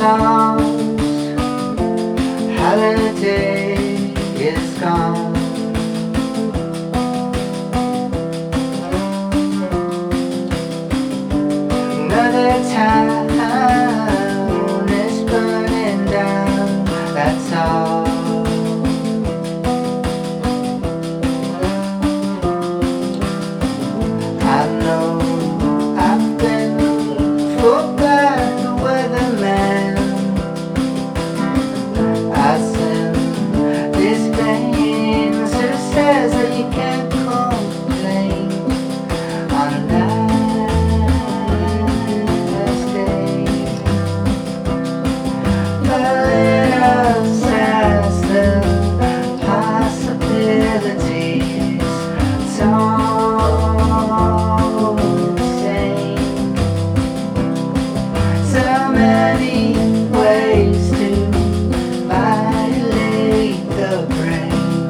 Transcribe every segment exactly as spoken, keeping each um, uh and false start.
lost, holiday is gone. Another town is burning down, that's all. I know I've been fooled by the weatherman. I send these veins who says that you can't complain on a nice day. But let us ask the possibilities. It's all the same. So many ways to violate the brain.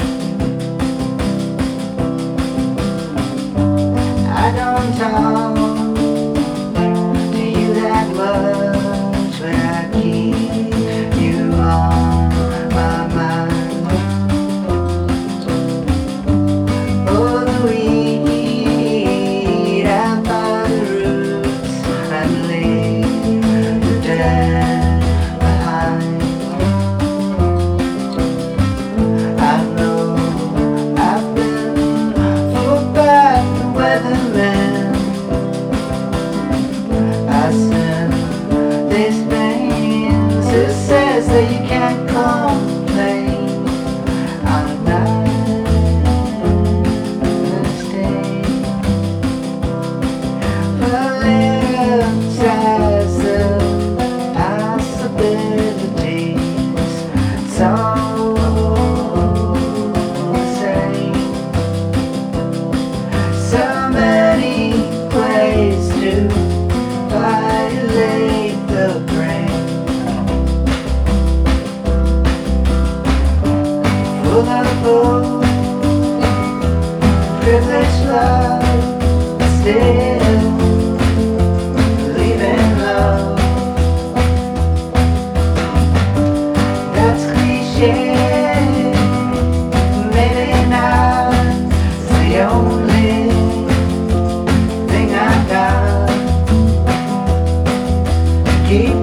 I don't talk to you that much, but I keep you on my mind. Oh, the weed out by the roots and leave the dead behind. I know I've been fooled by the weatherman. I send these veins who says that you can't complain on a nice day. But let's ask the possibilities. It's all the same. So many ways to violate the brain. Full of hope, privileged love, still believe in love. That's cliche, maybe not. It's the only thing I got. Keep